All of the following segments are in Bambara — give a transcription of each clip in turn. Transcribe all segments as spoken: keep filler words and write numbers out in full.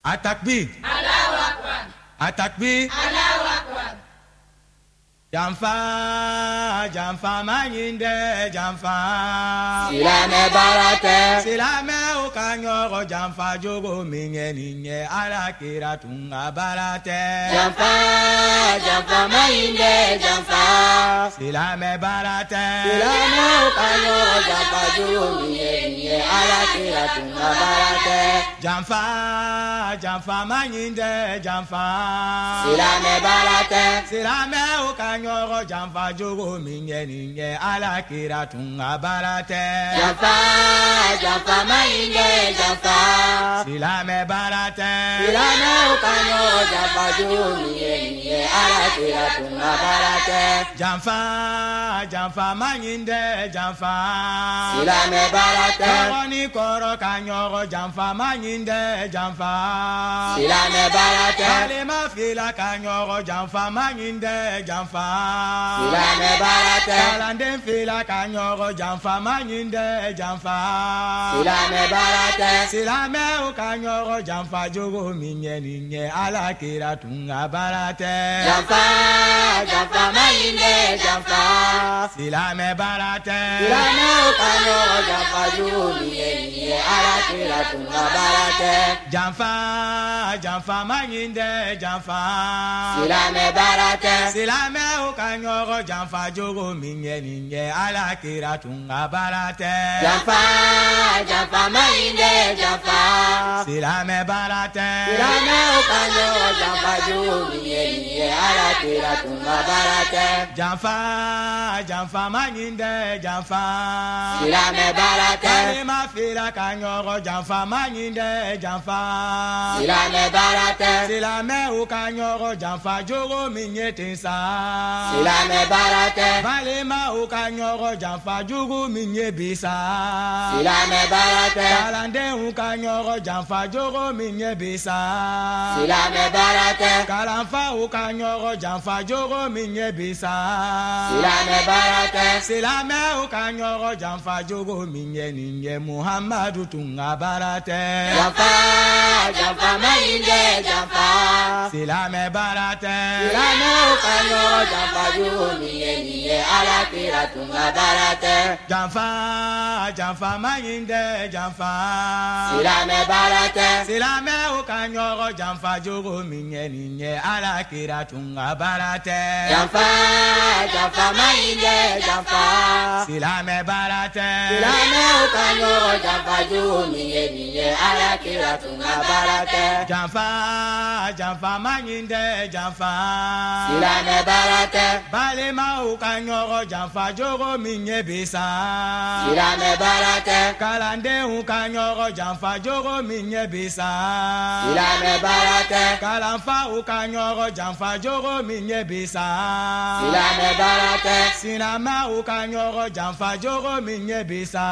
Atakbir. Allahu Akbar. Atakbir. Allahu Akbar. Janfa, janfa mayinde, janfa. Silame barate. Silame ukanyoro janfa jogo minye ninye alakira tunga barate. Janfa, janfa mayinde, janfa. Silame barate. Silame ukanyoro janfa jogo minye ninye alakira tunga barate. Janfa, janfa mayinde, janfa. Silame barate. Silame ukanyoro Nyoro janfa jogo minye ninye alakira tunga barate. Janfa, janfa mayinde, janfa. Silame barate. Silame ukanyoro janfa jogo minye ninye alakira tunga barate. Janfa, janfa mayinde, janfa. Silame barate. Koroni koro kanyoro janfa mayinde, janfa. Silame barate. Kalema fila kanyoro janfa mayinde, janfa. Silame barate. Kalande fila kanyoro janfa mayinde, janfa. Silame barate. Silame ukanyoro janfa jogo minye ninye alakira tunga barate. Janfa, janfa mayinde, janfa. Silame barate. Silame ukanyoro janfa jogo minye ninye alakira tunga barate. Janfa, janfa mayinde, janfa. Silame barate. Silame ukanyoro janfa jogo minye ninye alakira tunga barate. Janfa, janfa mayinde, janfa. Silame barate. Silame ukanyoro janfa jogo minye ninye alakira tunga barate. Janfa, janfa mayinde, janfa. Silame barate. Kalema fila kanyoro janfa mayinde, janfa. Silame barate. Silame ukanyoro janfa jogo minye tinsa. Silame barate. Valema ukanyoro janfa jogo minye bisa. Silame barate. Kalande ukanyoro janfa jogo minye bisa. Silame barate. Kalanfa ukanyoro janfa jogo minye bisa. Silame barate. Silame ukanyoro janfa jogo minye ninye Muhammadu tunga barate. Janfa, janfa mayinde, janfa. Silame barate. Silame ukanyoro janfa jogo minye ninye alakira tunga barate. Janfa, janfa mayinde, janfa. Silame barate. Silame ukanyoro janfa jogo minye ninye alakira tunga barate. Janfa, janfa mayinde, janfa. Silame barate. Silame ukanyoro janfa jogo minye ninye alakira tunga barate. Janfa, janfa mayinde, janfa. Silame barate. Balema ukanyoro janfa jogo minye bisa. Silame barate. Kalande ukanyoro janfa jogo minye bisa. Silame barate. Kalanfa ukanyoro janfa jogo minye bisa. Silame barate. Sinama ukanyoro janfa jogo minye bisa.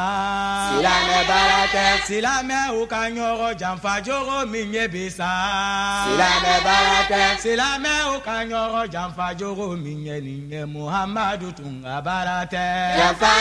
Silame barate. Silame ukanyoro janfa jogo minye bisa. Silame barate. Silame ukanyoro janfa jogo minye ninye Muhammadu tunga barate. Janfa,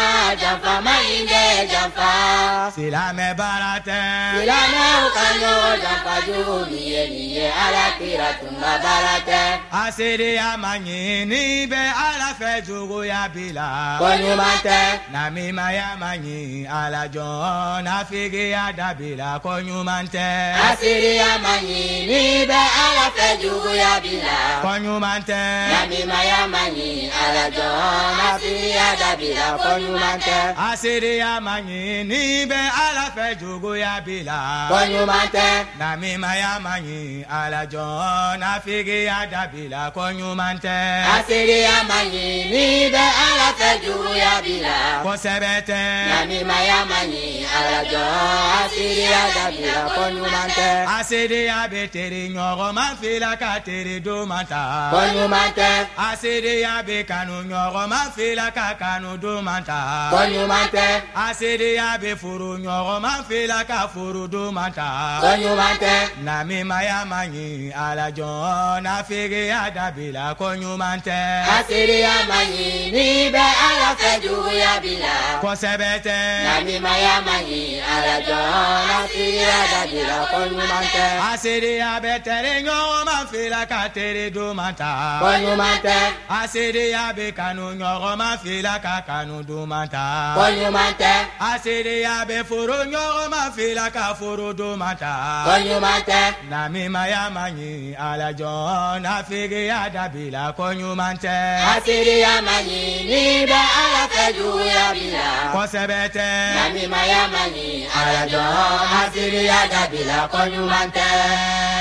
janfa mayinde, janfa. Silame barate. Silame ukanyoro janfa jogo minye ninye alakira tunga barate. Asiri ya manyini be ala fe jogo ya bila. Konyumante. Namima ya manyi ala jon afigi ya dabila konyumante. Asiri ya manyini be ala fe jogo ya bila. Konyumante. Namima ya manyi ala jon afigi ya dabila konyumante. Asiri ya manyini be ala fe jogo ya bila. Konyumante. Namima ya manyi ala jon afigi ya dabila konyumante. Asiri ya manyini be ala fe jogo ya bila. Kosebete. Namima ya manyi ala jon afigi ya dabila konyumante. Asiri ya beteri nyoro manfila fila ka tere do manta. Koɲuman tɛ. A seereya bɛ kanu ɲɔgɔn ma fila ka kanu do manta. Koɲuman tɛ. A seereya bɛ furu ɲɔgɔn ma fila ka furu do manta. Koɲuman tɛ. Namimaya ma ɲi ala jɔn na feereya dabila koɲuman tɛ. A seereya ma ɲi ni bɛ ala fɛ juguya b'i la. Kosɛbɛ tɛ. Namimaya ma ɲi ala jɔn na feereya dabila koɲuman tɛ. A seereya bɛ tere ɲɔgɔn ma fila ka tere do manta. Koɲuman tɛ. A seereya bɛ kanu ɲɔgɔn ma fila ka kanu do manta. Koɲuman tɛ. A seereya bɛ foro ɲɔgɔn ma fila ka foro do manta. Koɲuman tɛ. Namimaya ma ɲi ala jɔn na feereya dabila koɲuman tɛ. A seereya ma ɲi ni bɛ ala fɛ juguya b'i la. Kosɛbɛ tɛ. Namimaya ma ɲi ala jɔn na feereya dabila koɲuman tɛ.